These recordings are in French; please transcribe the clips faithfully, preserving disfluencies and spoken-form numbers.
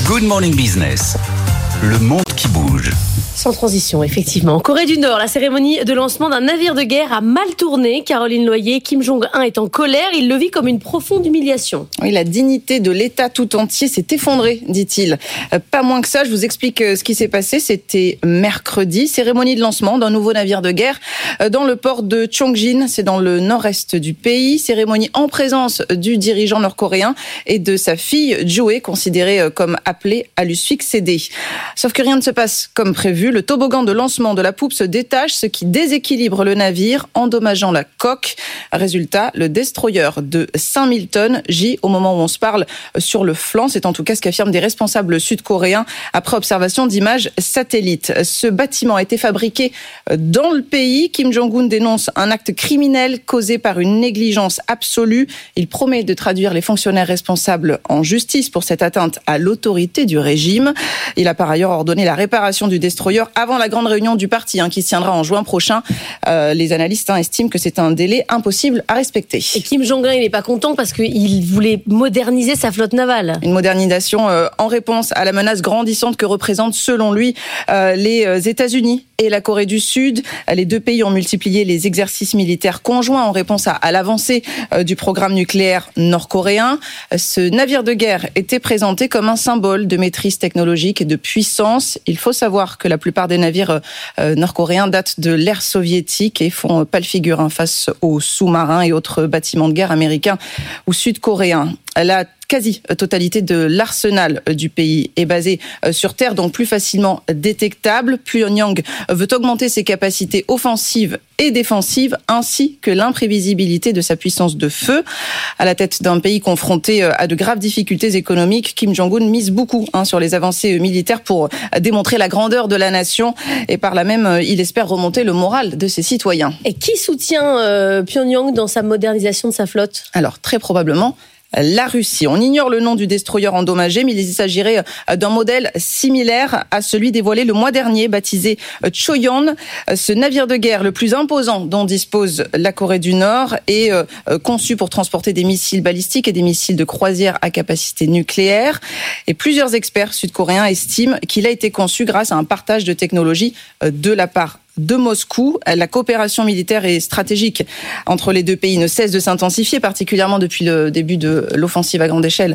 Good Morning Business, le monde qui bouge. Sans transition, effectivement. En Corée du Nord, la cérémonie de lancement d'un navire de guerre a mal tourné. Caroline Loyer, Kim Jong-un est en colère. Il le vit comme une profonde humiliation. Oui, la dignité de l'État tout entier s'est effondrée, dit-il. Pas moins que ça, je vous explique ce qui s'est passé. C'était mercredi, cérémonie de lancement d'un nouveau navire de guerre dans le port de Cheongjin. C'est dans le nord-est du pays. Cérémonie en présence du dirigeant nord-coréen et de sa fille Jo-hee, considérée comme appelée à lui succéder. Sauf que rien ne se passe comme prévu. Le toboggan de lancement de la poupe se détache, ce qui déséquilibre le navire, endommageant la coque. Résultat, le destroyer de cinq mille tonnes gît au moment où on se parle sur le flanc. C'est en tout cas ce qu'affirment des responsables sud-coréens après observation d'images satellites. Ce bâtiment a été fabriqué dans le pays. Kim Jong-un dénonce un acte criminel causé par une négligence absolue. Il promet de traduire les fonctionnaires responsables en justice pour cette atteinte à l'autorité du régime. Il a par ailleurs ordonné la réparation du destroyer avant la grande réunion du parti hein, qui se tiendra en juin prochain. Euh, les analystes hein, estiment que c'est un délai impossible à respecter. Et Kim Jong-un, il n'est pas content parce qu'il voulait moderniser sa flotte navale. Une modernisation euh, en réponse à la menace grandissante que représentent, selon lui, euh, les euh, États-Unis et la Corée du Sud. Les deux pays ont multiplié les exercices militaires conjoints en réponse à, à l'avancée euh, du programme nucléaire nord-coréen. Ce navire de guerre était présenté comme un symbole de maîtrise technologique et de puissance. Il faut savoir que la plupart des navires euh, nord-coréens datent de l'ère soviétique et font pâle figure hein, face aux sous-marins et autres bâtiments de guerre américains ou sud-coréens. La quasi-totalité de l'arsenal du pays est basée sur terre, donc plus facilement détectable. Pyongyang veut augmenter ses capacités offensives et défensives, ainsi que l'imprévisibilité de sa puissance de feu. À la tête d'un pays confronté à de graves difficultés économiques, Kim Jong-un mise beaucoup hein, sur les avancées militaires pour démontrer la grandeur de la nation et par là même, il espère remonter le moral de ses citoyens. Et qui soutient euh, Pyongyang dans sa modernisation de sa flotte ? Alors, très probablement, la Russie. On ignore le nom du destroyer endommagé, mais il s'agirait d'un modèle similaire à celui dévoilé le mois dernier, baptisé Choyon. Ce navire de guerre le plus imposant dont dispose la Corée du Nord est conçu pour transporter des missiles balistiques et des missiles de croisière à capacité nucléaire. Et plusieurs experts sud-coréens estiment qu'il a été conçu grâce à un partage de technologies de la part de Moscou. La coopération militaire et stratégique entre les deux pays ne cesse de s'intensifier, particulièrement depuis le début de l'offensive à grande échelle,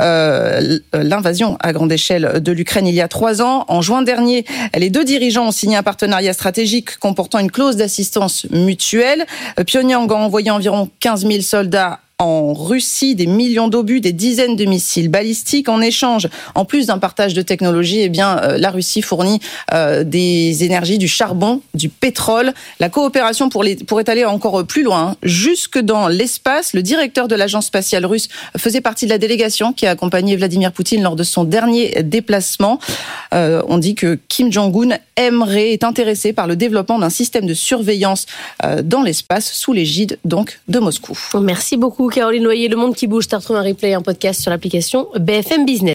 euh, l'invasion à grande échelle de l'Ukraine il y a trois ans. En juin dernier, les deux dirigeants ont signé un partenariat stratégique comportant une clause d'assistance mutuelle. Pyongyang a envoyé environ quinze mille soldats en Russie, des millions d'obus, des dizaines de missiles balistiques. En échange, en plus d'un partage de technologie, eh bien, euh, la Russie fournit euh, des énergies, du charbon, du pétrole. La coopération pour les, pourrait aller encore plus loin, hein. Jusque dans l'espace. Le directeur de l'agence spatiale russe faisait partie de la délégation qui a accompagné Vladimir Poutine lors de son dernier déplacement. Euh, on dit que Kim Jong-un aimerait, est intéressé par le développement d'un système de surveillance euh, dans l'espace, sous l'égide donc de Moscou. Merci beaucoup Caroline Loyer. Le monde qui bouge, tu retrouves un replay, un podcast sur l'application B F M Business.